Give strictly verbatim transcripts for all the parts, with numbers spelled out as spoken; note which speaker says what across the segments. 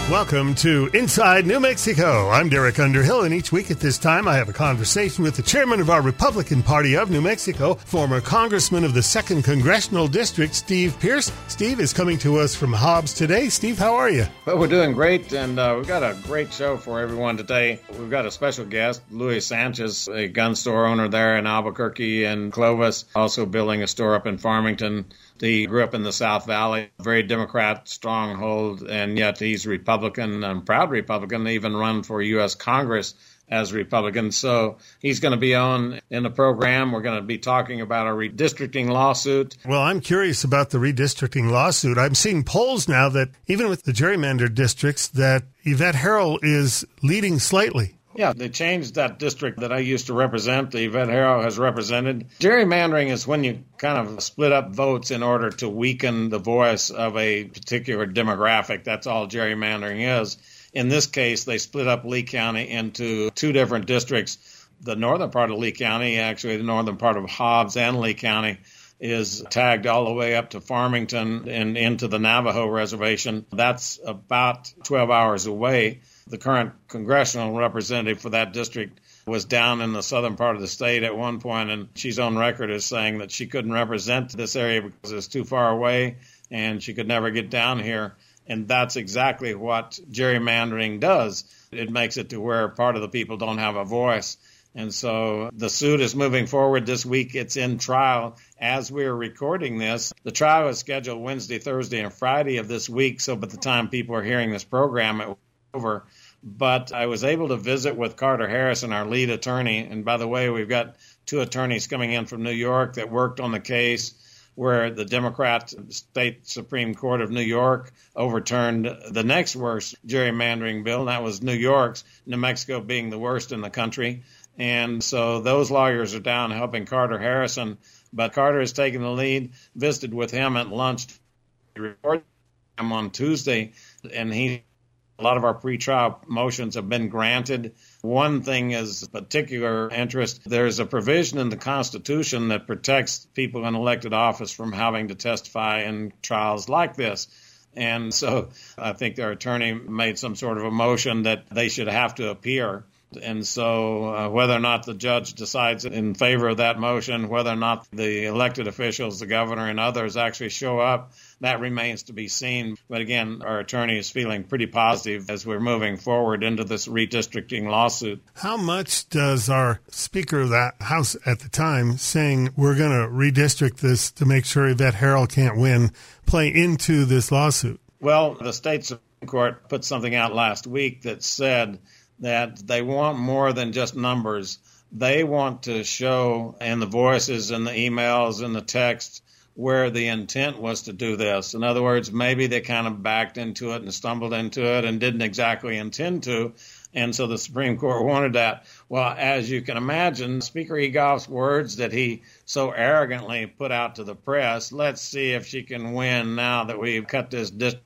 Speaker 1: Welcome to Inside New Mexico. I'm Derek Underhill, and each week at this time I have a conversation with the chairman of our Republican Party of New Mexico, former congressman of the second Congressional District, Steve Pearce. Steve is coming to us from Hobbs today. Steve, how are you?
Speaker 2: Well, we're doing great, and uh, we've got a great show for everyone today. We've got a special guest, Luis Sanchez, a gun store owner there in Albuquerque and Clovis, also building a store up in Farmington. He grew up in the South Valley, very Democrat stronghold, and yet he's Republican, and proud Republican, even run for U S Congress as Republican. So he's going to be on in the program. We're going to be talking about a redistricting lawsuit.
Speaker 1: Well, I'm curious about the redistricting lawsuit. I'm seeing polls now that even with the gerrymandered districts, that Yvette Herrell is leading slightly.
Speaker 2: Yeah, they changed that district that I used to represent, the Yvette Herrell has represented. Gerrymandering is when you kind of split up votes in order to weaken the voice of a particular demographic. That's all gerrymandering is. In this case, they split up Lee County into two different districts. The northern part of Lee County, actually the northern part of Hobbs and Lee County, is tagged all the way up to Farmington and into the Navajo Reservation. That's about twelve hours away. The current congressional representative for that district was down in the southern part of the state at one point, and she's on record as saying that she couldn't represent this area because it's too far away and she could never get down here. And that's exactly what gerrymandering does. It makes it to where part of the people don't have a voice. And so the suit is moving forward this week. It's in trial as we're recording this. The trial is scheduled Wednesday, Thursday, and Friday of this week. So by the time people are hearing this program, it will be over. But I was able to visit with Carter Harrison, our lead attorney. And by the way, we've got two attorneys coming in from New York that worked on the case where the Democrat State Supreme Court of New York overturned the next worst gerrymandering bill. And that was New York's, New Mexico being the worst in the country. And so those lawyers are down helping Carter Harrison. But Carter has taken the lead, visited with him at lunch, reported him on Tuesday, and he a lot of our pretrial motions have been granted. One thing is particular interest. There's a provision in the Constitution that protects people in elected office from having to testify in trials like this. And so I think their attorney made some sort of a motion that they should have to appear. And so uh, whether or not the judge decides in favor of that motion, whether or not the elected officials, the governor and others actually show up, that remains to be seen. But again, our attorney is feeling pretty positive as we're moving forward into this redistricting lawsuit.
Speaker 1: How much does our Speaker of that House at the time saying we're going to redistrict this to make sure Yvette Herrell can't win play into this lawsuit?
Speaker 2: Well, the state Supreme Court put something out last week that said that they want more than just numbers. They want to show in the voices and the emails and the text where the intent was to do this. In other words, maybe they kind of backed into it and stumbled into it and didn't exactly intend to. And so the Supreme Court wanted that. Well, as you can imagine, Speaker Egoff's words that he so arrogantly put out to the press, let's see if she can win now that we've cut this district.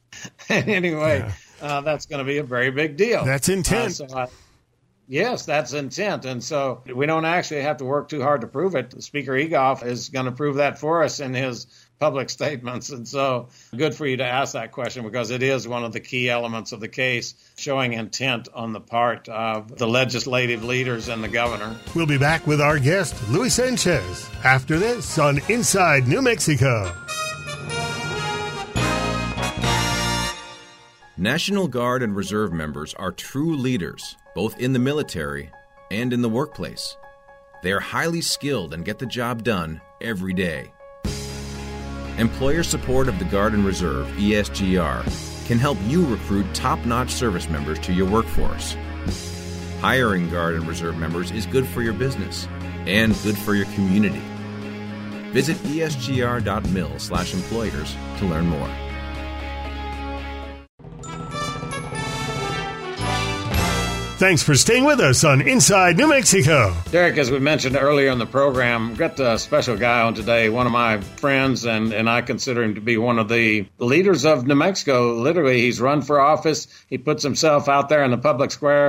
Speaker 2: Anyway, yeah. Uh, that's going to be a very big deal.
Speaker 1: That's intent.
Speaker 2: Uh, so I, yes, that's intent. And so we don't actually have to work too hard to prove it. Speaker Egoff is going to prove that for us in his public statements. And so good for you to ask that question because it is one of the key elements of the case, showing intent on the part of the legislative leaders and the governor.
Speaker 1: We'll be back with our guest, Luis Sanchez, after this on Inside New Mexico.
Speaker 3: National Guard and Reserve members are true leaders, both in the military and in the workplace. They are highly skilled and get the job done every day. Employer support of the Guard and Reserve, E S G R, can help you recruit top-notch service members to your workforce. Hiring Guard and Reserve members is good for your business and good for your community. Visit esgr.mil slash employers to learn more.
Speaker 1: Thanks for staying with us on Inside New Mexico.
Speaker 2: Derek, as we mentioned earlier in the program, we've got a special guy on today, one of my friends, and, and I consider him to be one of the leaders of New Mexico. Literally, he's run for office. He puts himself out there in the public square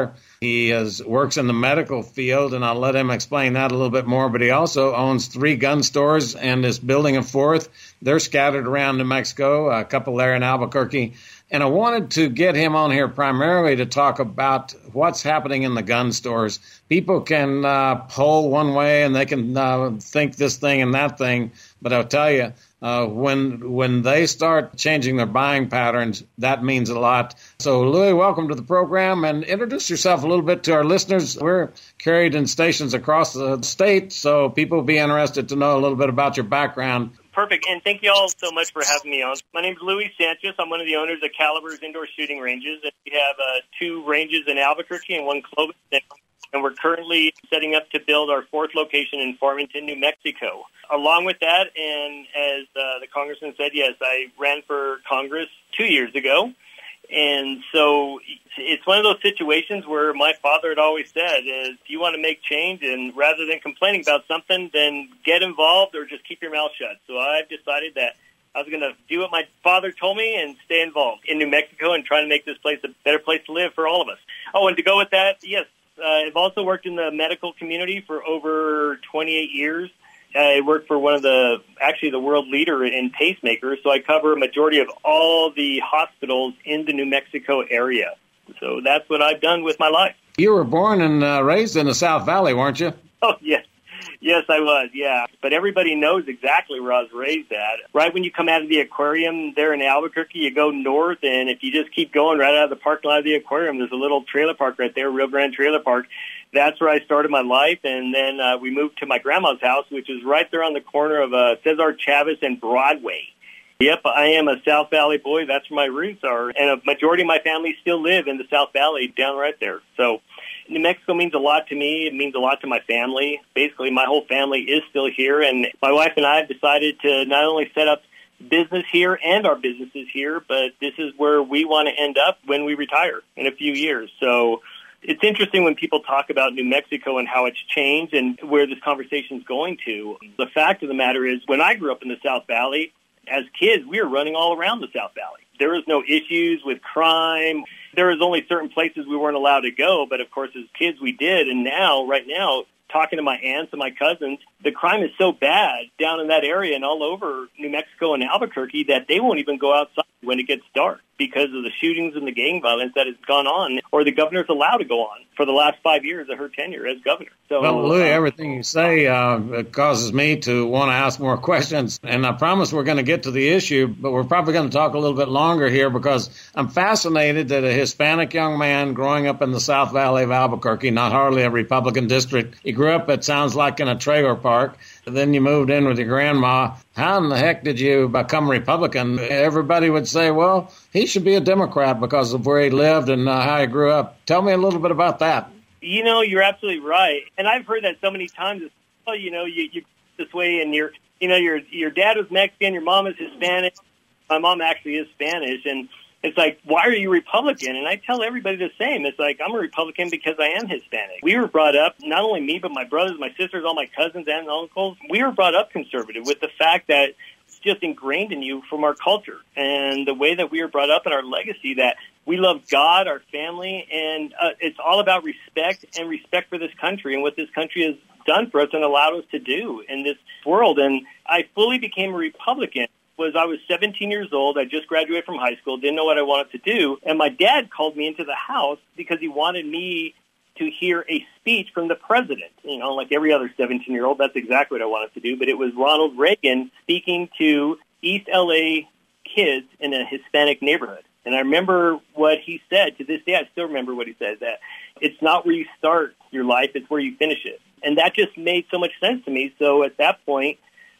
Speaker 2: He has, works in the medical field, and I'll let him explain that a little bit more. But he also owns three gun stores and is building a fourth. They're scattered around New Mexico, a couple there in Albuquerque. And I wanted to get him on here primarily to talk about what's happening in the gun stores. People can uh, poll one way and they can uh, think this thing and that thing. But I'll tell you, uh, when when they start changing their buying patterns, that means a lot. So, Louis, welcome to the program, and introduce yourself a little bit to our listeners. We're carried in stations across the state, so people will be interested to know a little bit about your background.
Speaker 4: Perfect, and thank you all so much for having me on. My name is Louis Sanchez. I'm one of the owners of Caliber's Indoor Shooting Ranges. And we have uh, two ranges in Albuquerque and one Clovis, and we're currently setting up to build our fourth location in Farmington, New Mexico. Along with that, and as uh, the congressman said, yes, I ran for Congress two years ago. And so it's one of those situations where my father had always said is, if you want to make change, and rather than complaining about something, then get involved or just keep your mouth shut. So I've decided that I was going to do what my father told me and stay involved in New Mexico and try to make this place a better place to live for all of us. Oh, and to go with that, yes, uh, I've also worked in the medical community for over twenty-eight years. I work for one of the, actually the world leader in pacemakers, so I cover a majority of all the hospitals in the New Mexico area. So that's what I've done with my life.
Speaker 2: You were born and uh, raised in the South Valley, weren't you?
Speaker 4: Oh, yes. Yes, I was, yeah. But everybody knows exactly where I was raised at. Right when you come out of the aquarium there in Albuquerque, you go north, and if you just keep going right out of the parking lot of the aquarium, there's a little trailer park right there, Rio Grande Trailer Park. That's where I started my life, and then uh, we moved to my grandma's house, which is right there on the corner of uh, Cesar Chavez and Broadway. Yep, I am a South Valley boy. That's where my roots are, and a majority of my family still live in the South Valley down right there. So New Mexico means a lot to me. It means a lot to my family. Basically, my whole family is still here, and my wife and I have decided to not only set up business here and our businesses here, but this is where we want to end up when we retire in a few years. So it's interesting when people talk about New Mexico and how it's changed and where this conversation is going to. The fact of the matter is, when I grew up in the South Valley, as kids, we were running all around the South Valley. There was no issues with crime. There was only certain places we weren't allowed to go, but of course, as kids, we did. And now, right now, talking to my aunts and my cousins, the crime is so bad down in that area and all over New Mexico and Albuquerque that they won't even go outside when it gets dark because of the shootings and the gang violence that has gone on, or the governor's allowed to go on for the last five years of her tenure as governor. So,
Speaker 2: well, Louis,
Speaker 4: uh,
Speaker 2: everything you say uh, it causes me to want to ask more questions, and I promise we're going to get to the issue, but we're probably going to talk a little bit longer here because I'm fascinated that a Hispanic young man growing up in the South Valley of Albuquerque, not hardly a Republican district, he grew up, it sounds like, in a trailer park. Then you moved in with your grandma. How in the heck did you become Republican? Everybody would say, well, he should be a Democrat because of where he lived and uh, how he grew up. Tell me a little bit about that.
Speaker 4: You know, you're absolutely right. And I've heard that so many times. Oh, you know, you, you this way and your, you know, your your dad was Mexican, your mom is Hispanic. My mom actually is Spanish. And it's like, why are you Republican? And I tell everybody the same. It's like, I'm a Republican because I am Hispanic. We were brought up, not only me, but my brothers, my sisters, all my cousins and uncles, we were brought up conservative with the fact that it's just ingrained in you from our culture and the way that we were brought up and our legacy that we love God, our family, and uh, it's all about respect and respect for this country and what this country has done for us and allowed us to do in this world. And I fully became a Republican. Was I was seventeen years old. I just graduated from high school, didn't know what I wanted to do. And my dad called me into the house because he wanted me to hear a speech from the president. You know, like every other seventeen-year-old, that's exactly what I wanted to do. But it was Ronald Reagan speaking to East L A kids in a Hispanic neighborhood. And I remember what he said. To this day, I still remember what he said, that it's not where you start your life, it's where you finish it. And that just made so much sense to me. So at that point,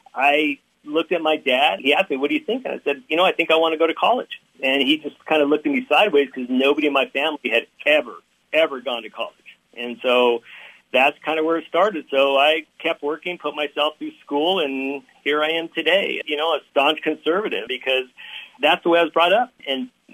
Speaker 4: I looked at my dad. He asked me, what do you think? And I said, you know, I think I want to go to college. And he just kind of looked at me sideways because nobody in my family had ever, ever gone to college. And so that's kind of where it started. So I kept working, put myself through school, and here I am today, you know, a staunch conservative because that's the way I was brought up. And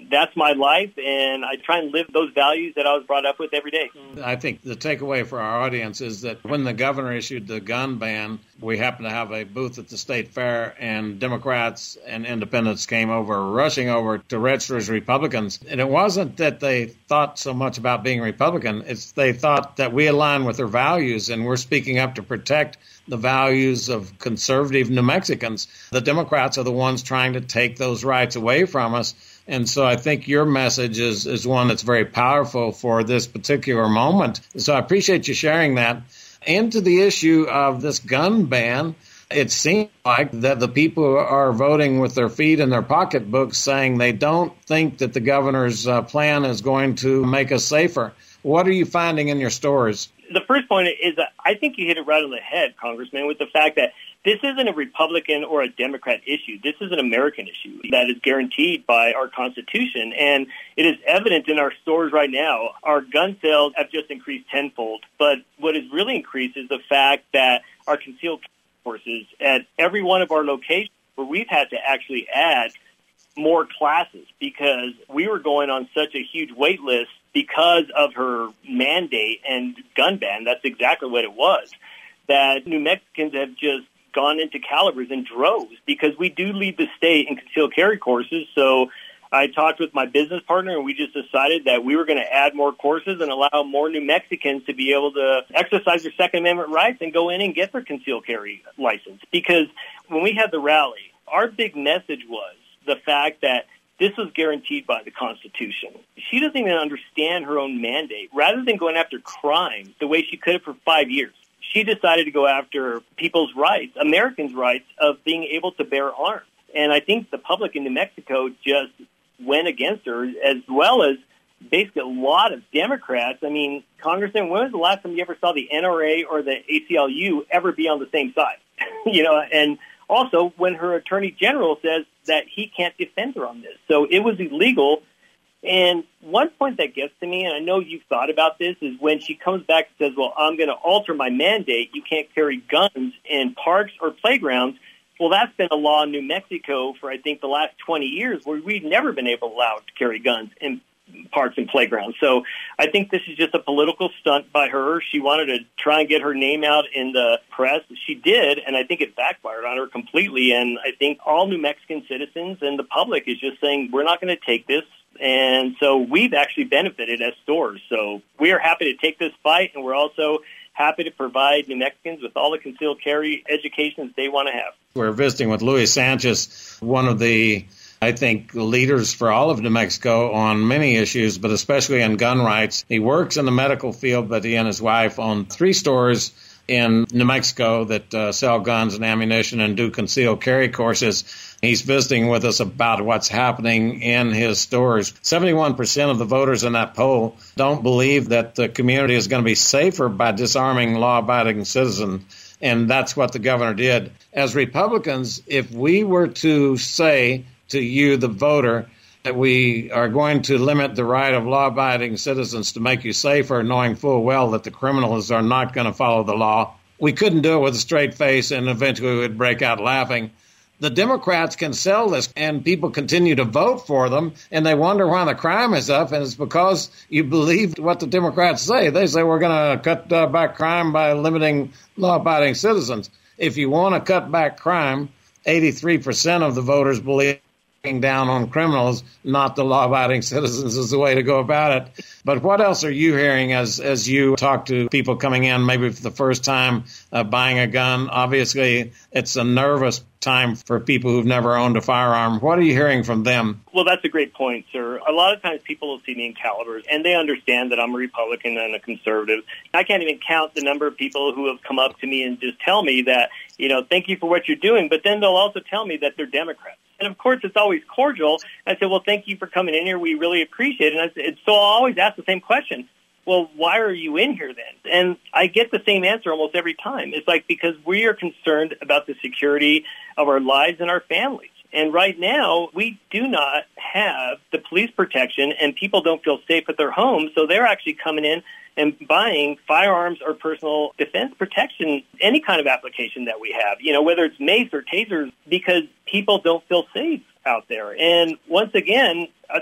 Speaker 4: that's my life, and I try and live those values that I was brought up with every day.
Speaker 2: I think the takeaway for our audience is that when the governor issued the gun ban, we happened to have a booth at the state fair, and Democrats and independents came over, rushing over to register as Republicans. And it wasn't that they thought so much about being Republican. It's they thought that we align with their values, and we're speaking up to protect the values of conservative New Mexicans. The Democrats are the ones trying to take those rights away from us. And so I think your message is, is one that's very powerful for this particular moment. So I appreciate you sharing that. And to the issue of this gun ban, it seems like that the people are voting with their feet in their pocketbooks, saying they don't think that the governor's uh, plan is going to make us safer. What are you finding in your stores?
Speaker 4: The first point is that I think you hit it right on the head, Congressman, with the fact that this isn't a Republican or a Democrat issue. This is an American issue that is guaranteed by our Constitution, and it is evident in our stores right now. Our gun sales have just increased tenfold, but what has really increased is the fact that our concealed carry courses at every one of our locations, where we've had to actually add more classes because we were going on such a huge wait list because of her mandate and gun ban. That's exactly what it was, that New Mexicans have just gone into calibers in droves because we do lead the state in concealed carry courses. So I talked with my business partner, and we just decided that we were going to add more courses and allow more New Mexicans to be able to exercise their Second Amendment rights and go in and get their concealed carry license. Because when we had the rally, our big message was the fact that this was guaranteed by the Constitution. She doesn't even understand her own mandate. Rather than going after crime the way she could have for five years, she decided to go after people's rights, Americans' rights of being able to bear arms. And I think the public in New Mexico just went against her, as well as basically a lot of Democrats. I mean, Congressman, when was the last time you ever saw the N R A or the A C L U ever be on the same side? you know, and also when her attorney general says that he can't defend her on this. So it was illegal. And one point that gets to me, and I know you've thought about this, is when she comes back and says, well, I'm going to alter my mandate. You can't carry guns in parks or playgrounds. Well, that's been a law in New Mexico for, I think, the last twenty years, where we've never been able to allow to carry guns in parks and playgrounds. So I think this is just a political stunt by her. She wanted to try and get her name out in the press. She did, and I think it backfired on her completely. And I think all New Mexican citizens and the public is just saying, we're not going to take this. And so we've actually benefited as stores. So we are happy to take this fight, and we're also happy to provide New Mexicans with all the concealed carry education that they want to have.
Speaker 2: We're visiting with Luis Sanchez, one of the, I think, leaders for all of New Mexico on many issues, but especially on gun rights. He works in the medical field, but he and his wife own three stores in New Mexico that uh, sell guns and ammunition and do concealed carry courses. He's visiting with us about what's happening in his stores. seventy-one percent of the voters in that poll don't believe that the community is going to be safer by disarming law-abiding citizens, and that's what the governor did. As Republicans, if we were to say to you, the voter, that we are going to limit the right of law-abiding citizens to make you safer, knowing full well that the criminals are not going to follow the law, we couldn't do it with a straight face, and eventually we would break out laughing. The Democrats can sell this, and people continue to vote for them, and they wonder why the crime is up, and it's because you believe what the Democrats say. They say we're going to cut uh, back crime by limiting law-abiding citizens. If you want to cut back crime, eighty-three percent of the voters believe down on criminals, not the law-abiding citizens, is the way to go about it. But what else are you hearing as as you talk to people coming in, maybe for the first time uh, buying a gun? Obviously, it's a nervous time for people who've never owned a firearm. What are you hearing from them?
Speaker 4: Well, that's a great point, sir. A lot of times people will see me in calibers, and they understand that I'm a Republican and a conservative. I can't even count the number of people who have come up to me and just tell me that, you know, thank you for what you're doing, but then they'll also tell me that they're Democrats. And, of course, it's always cordial. I said, well, thank you for coming in here. We really appreciate it. And I said, so I'll always ask the same question. Well, why are you in here then? And I get the same answer almost every time. It's like, because we are concerned about the security of our lives and our families. And right now, we do not have the police protection, and people don't feel safe at their homes. So they're actually coming in and buying firearms or personal defense protection, any kind of application that we have, you know, whether it's mace or tasers, because people don't feel safe out there. And once again, uh,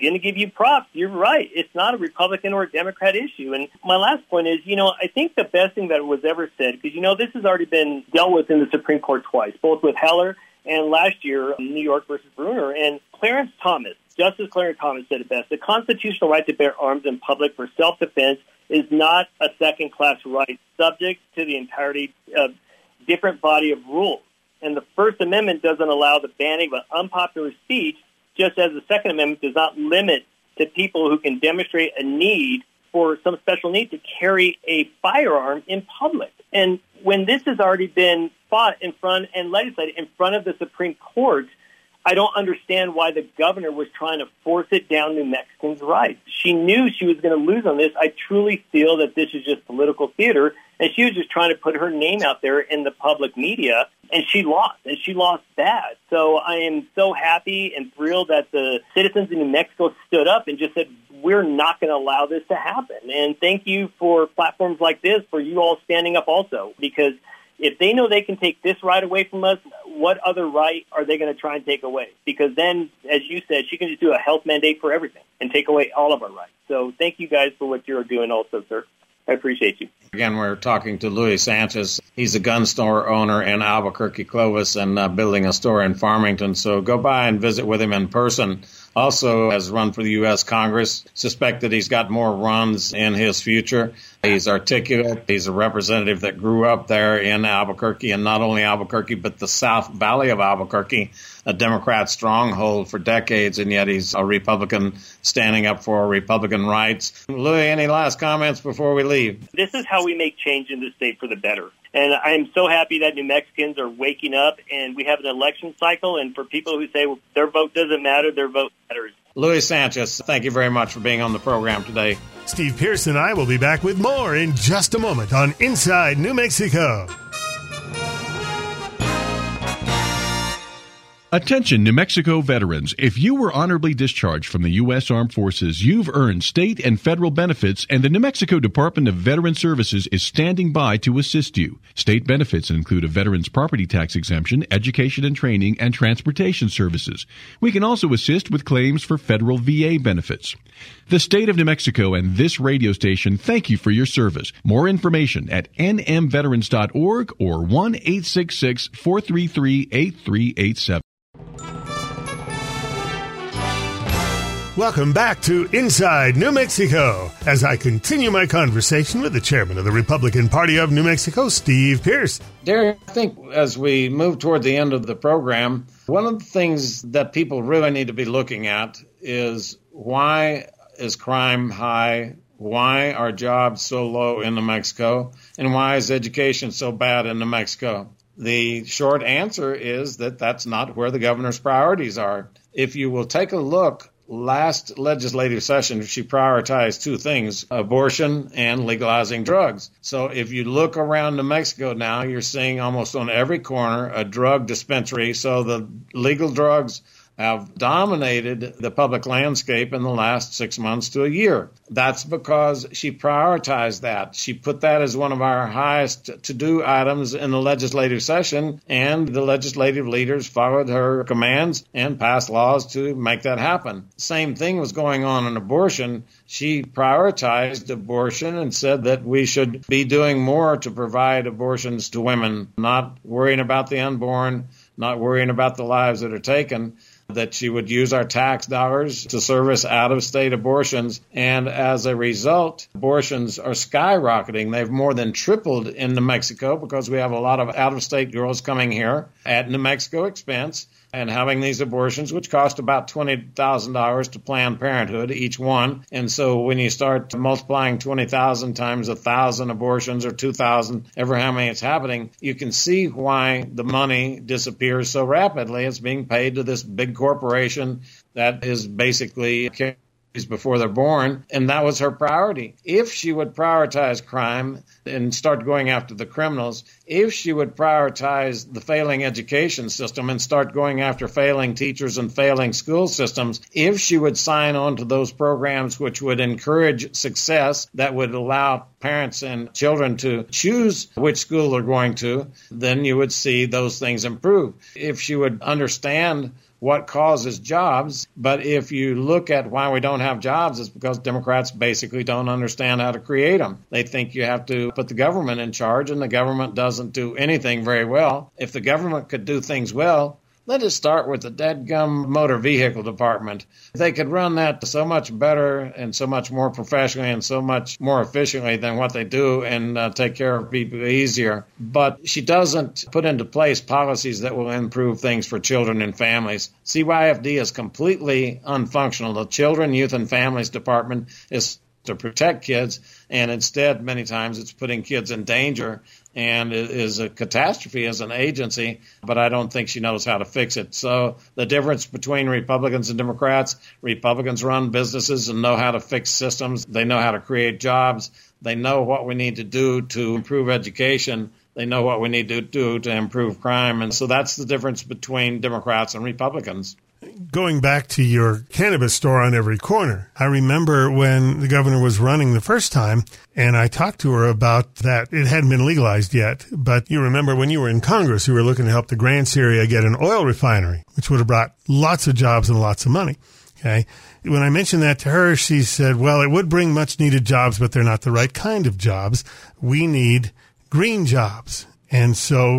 Speaker 4: going to give you props. You're right. It's not a Republican or a Democrat issue. And my last point is, you know, I think the best thing that was ever said, because, you know, this has already been dealt with in the Supreme Court twice, both with Heller and last year, New York versus Bruner. And Clarence Thomas, Justice Clarence Thomas said it best, the constitutional right to bear arms in public for self-defense is not a second-class right subject to the entirety of different body of rules. And the First Amendment doesn't allow the banning of unpopular speech, just as the Second Amendment does not limit to people who can demonstrate a need for some special need to carry a firearm in public. And when this has already been fought in front and legislated in front of the Supreme Court, I don't understand why the governor was trying to force it down New Mexicans' rights. She knew she was going to lose on this. I truly feel that this is just political theater, and she was just trying to put her name out there in the public media, and she lost, and she lost bad. So I am so happy and thrilled that the citizens in New Mexico stood up and just said, we're not going to allow this to happen. And thank you for platforms like this, for you all standing up also, because if they know they can take this right away from us, what other right are they going to try and take away? Because then, as you said, she can just do a health mandate for everything and take away all of our rights. So thank you guys for what you're doing also, sir. I appreciate you.
Speaker 2: Again, we're talking to Luis Sanchez. He's a gun store owner in Albuquerque, Clovis, and uh, building a store in Farmington. So go by and visit with him in person. Also has run for the U S Congress. Suspect that he's got more runs in his future. He's articulate. He's a representative that grew up there in Albuquerque, and not only Albuquerque, but the South Valley of Albuquerque, a Democrat stronghold for decades, and yet he's a Republican standing up for Republican rights. Louis, any last comments before we leave?
Speaker 4: This is how we make change in the state for the better. And I'm so happy that New Mexicans are waking up, and we have an election cycle. And for people who say, well, their vote doesn't matter, their vote matters.
Speaker 2: Luis Sanchez, thank you very much for being on the program today.
Speaker 1: Steve Pierce and I will be back with more in just a moment on Inside New Mexico.
Speaker 5: Attention, New Mexico veterans. If you were honorably discharged from the U S Armed Forces, you've earned state and federal benefits, and the New Mexico Department of Veteran Services is standing by to assist you. State benefits include a veteran's property tax exemption, education and training, and transportation services. We can also assist with claims for federal V A benefits. The state of New Mexico and this radio station thank you for your service. More information at n m veterans dot org or one eight six six, four three three, eight three eight seven.
Speaker 1: Welcome back to Inside New Mexico, as I continue my conversation with the chairman of the Republican Party of New Mexico, Steve Pierce.
Speaker 2: Derek, I think as we move toward the end of the program, one of the things that people really need to be looking at is why is crime high? Why are jobs so low in New Mexico? And why is education so bad in New Mexico? The short answer is that that's not where the governor's priorities are. If you will take a look, last legislative session, she prioritized two things, abortion and legalizing drugs. So if you look around New Mexico now, you're seeing almost on every corner a drug dispensary. So the legal drugs have dominated the public landscape in the last six months to a year. That's because she prioritized that. She put that as one of our highest to-do items in the legislative session, and the legislative leaders followed her commands and passed laws to make that happen. Same thing was going on in abortion. She prioritized abortion and said that we should be doing more to provide abortions to women, not worrying about the unborn, not worrying about the lives that are taken, that she would use our tax dollars to service out-of-state abortions. And as a result, abortions are skyrocketing. They've more than tripled in New Mexico because we have a lot of out-of-state girls coming here at New Mexico expense and having these abortions, which cost about twenty thousand dollars to Planned Parenthood, each one. And so when you start multiplying twenty thousand times one thousand abortions or two thousand, ever how many it's happening, you can see why the money disappears so rapidly. It's being paid to this big corporation that is basically before they're born, and that was her priority. If she would prioritize crime and start going after the criminals, if she would prioritize the failing education system and start going after failing teachers and failing school systems, if she would sign on to those programs which would encourage success, that would allow parents and children to choose which school they're going to, then you would see those things improve. If she would understand what causes jobs. But if you look at why we don't have jobs, it's because Democrats basically don't understand how to create them. They think you have to put the government in charge, and the government doesn't do anything very well. If the government could do things well, let us start with the dadgum motor vehicle department. They could run that so much better and so much more professionally and so much more efficiently than what they do, and uh, take care of people easier. But she doesn't put into place policies that will improve things for children and families. C Y F D is completely unfunctional. The Children, Youth, and Families Department is to protect kids, and instead, many times, it's putting kids in danger and it is a catastrophe as an agency, but I don't think she knows how to fix it. So the difference between Republicans and Democrats, Republicans run businesses and know how to fix systems. They know how to create jobs. They know what we need to do to improve education. They know what we need to do to improve crime. And so that's the difference between Democrats and Republicans.
Speaker 1: Going back to your cannabis store on every corner, I remember when the governor was running the first time, and I talked to her about that. It hadn't been legalized yet, but you remember when you were in Congress, you were looking to help the Grants area get an oil refinery, which would have brought lots of jobs and lots of money. Okay. When I mentioned that to her, she said, well, it would bring much needed jobs, but they're not the right kind of jobs. We need green jobs. And so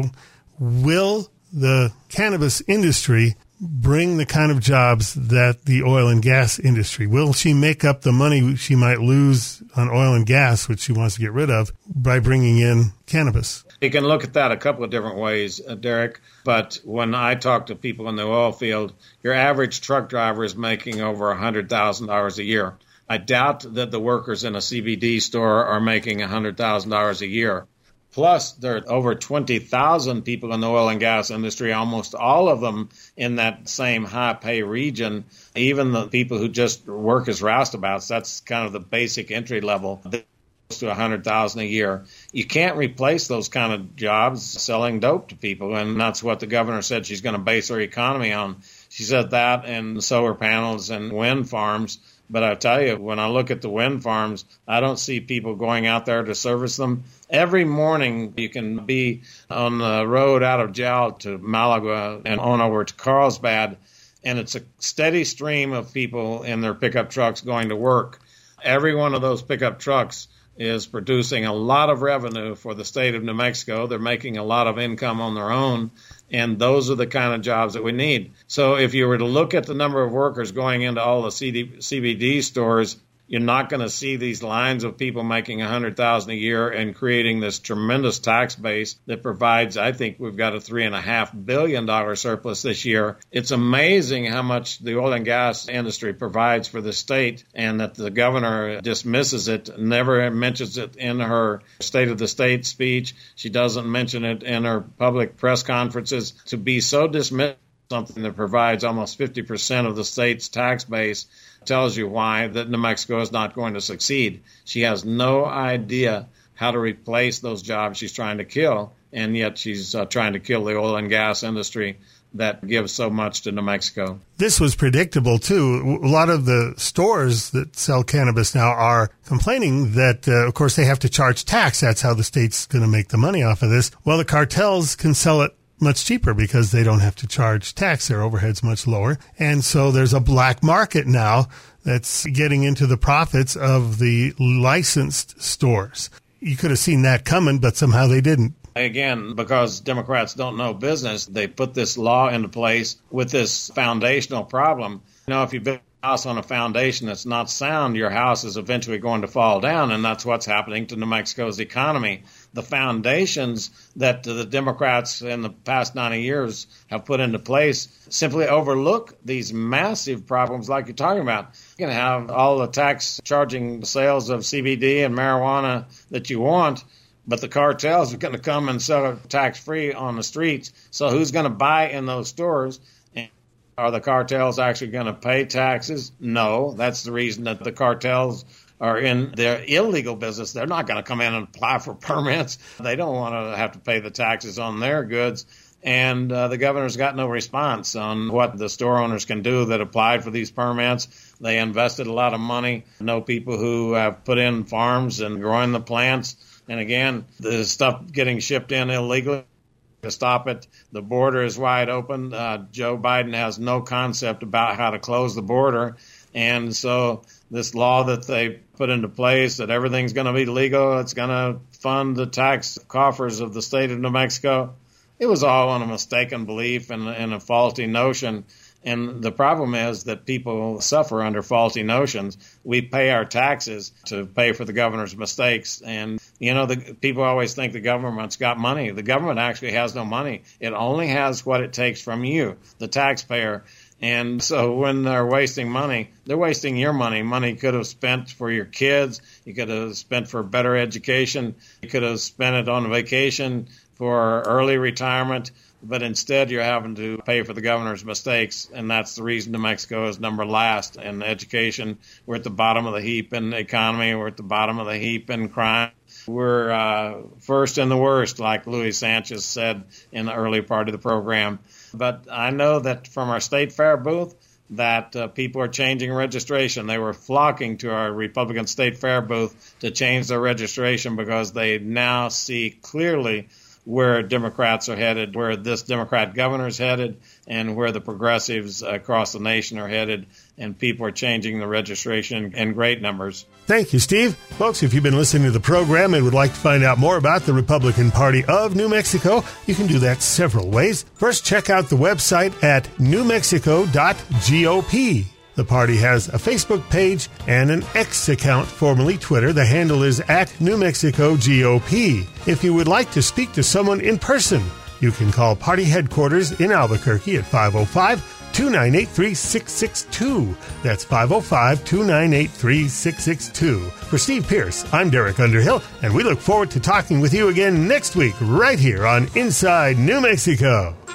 Speaker 1: will the cannabis industry bring the kind of jobs that the oil and gas industry? Will she make up the money she might lose on oil and gas, which she wants to get rid of, by bringing in cannabis?
Speaker 2: You can look at that a couple of different ways, uh, Derek. But when I talk to people in the oil field, your average truck driver is making over one hundred thousand dollars a year. I doubt that the workers in a C B D store are making one hundred thousand dollars a year. Plus, there are over twenty thousand people in the oil and gas industry, almost all of them in that same high-pay region. Even the people who just work as roustabouts, that's kind of the basic entry level, close to one hundred thousand dollars a year. You can't replace those kind of jobs selling dope to people, and that's what the governor said she's going to base her economy on. She said that and solar panels and wind farms. But I tell you, when I look at the wind farms, I don't see people going out there to service them. Every morning you can be on the road out of jail to Malaga and on over to Carlsbad, and it's a steady stream of people in their pickup trucks going to work. Every one of those pickup trucks is producing a lot of revenue for the state of New Mexico. They're making a lot of income on their own. And those are the kind of jobs that we need. So if you were to look at the number of workers going into all the C B D stores, you're not going to see these lines of people making one hundred thousand dollars a year and creating this tremendous tax base that provides, I think we've got a three point five billion dollars surplus this year. It's amazing how much the oil and gas industry provides for the state, and that the governor dismisses it, never mentions it in her State of the State speech. She doesn't mention it in her public press conferences. To be so dismissed, something that provides almost fifty percent of the state's tax base, tells you why that New Mexico is not going to succeed. She has no idea how to replace those jobs she's trying to kill, and yet she's uh, trying to kill the oil and gas industry that gives so much to New Mexico.
Speaker 1: This was predictable, too. A lot of the stores that sell cannabis now are complaining that, uh, of course, they have to charge tax. That's how the state's going to make the money off of this. Well, the cartels can sell it much cheaper because they don't have to charge tax. Their overhead's much lower. And so there's a black market now that's getting into the profits of the licensed stores. You could have seen that coming, but somehow they didn't.
Speaker 2: Again, because Democrats don't know business, they put this law into place with this foundational problem. You know, if you build a house on a foundation that's not sound, your house is eventually going to fall down, and that's what's happening to New Mexico's economy. The foundations that the Democrats in the past ninety years have put into place simply overlook these massive problems like you're talking about. You can have all the tax charging sales of C B D and marijuana that you want, but the cartels are going to come and sell it tax-free on the streets. So who's going to buy in those stores? And are the cartels actually going to pay taxes? No. That's the reason that the cartels are in their illegal business. They're not going to come in and apply for permits. They don't want to have to pay the taxes on their goods. And uh, the governor's got no response on what the store owners can do that applied for these permits. They invested a lot of money. I know people who have put in farms and growing the plants. And again, the stuff getting shipped in illegally to stop it. The border is wide open. Uh, Joe Biden has no concept about how to close the border. And so this law that they put into place that everything's going to be legal, it's going to fund the tax coffers of the state of New Mexico, it was all on a mistaken belief and, and a faulty notion. And the problem is that people suffer under faulty notions. We pay our taxes to pay for the governor's mistakes. And, you know, the people always think the government's got money. The government actually has no money. It only has what it takes from you, the taxpayer. And so when they're wasting money, they're wasting your money. Money you could have spent for your kids. You could have spent for better education. You could have spent it on vacation for early retirement. But instead, you're having to pay for the governor's mistakes, and that's the reason New Mexico is number last in education. We're at the bottom of the heap in the economy. We're at the bottom of the heap in crime. We're uh, first in the worst, like Luis Sanchez said in the early part of the program. But I know that from our state fair booth that uh, people are changing registration. They were flocking to our Republican state fair booth to change their registration because they now see clearly where Democrats are headed, where this Democrat governor is headed, and where the progressives across the nation are headed, and people are changing the registration in great numbers.
Speaker 1: Thank you, Steve. Folks, if you've been listening to the program and would like to find out more about the Republican Party of New Mexico, you can do that several ways. First, check out the website at new mexico dot gop. The party has a Facebook page and an X account, formerly Twitter. The handle is at New Mexico G O P. If you would like to speak to someone in person, you can call party headquarters in Albuquerque at five oh five, two nine eight, three six six two. That's five oh five, two nine eight, three six six two. For Steve Pierce, I'm Derek Underhill, and we look forward to talking with you again next week right here on Inside New Mexico.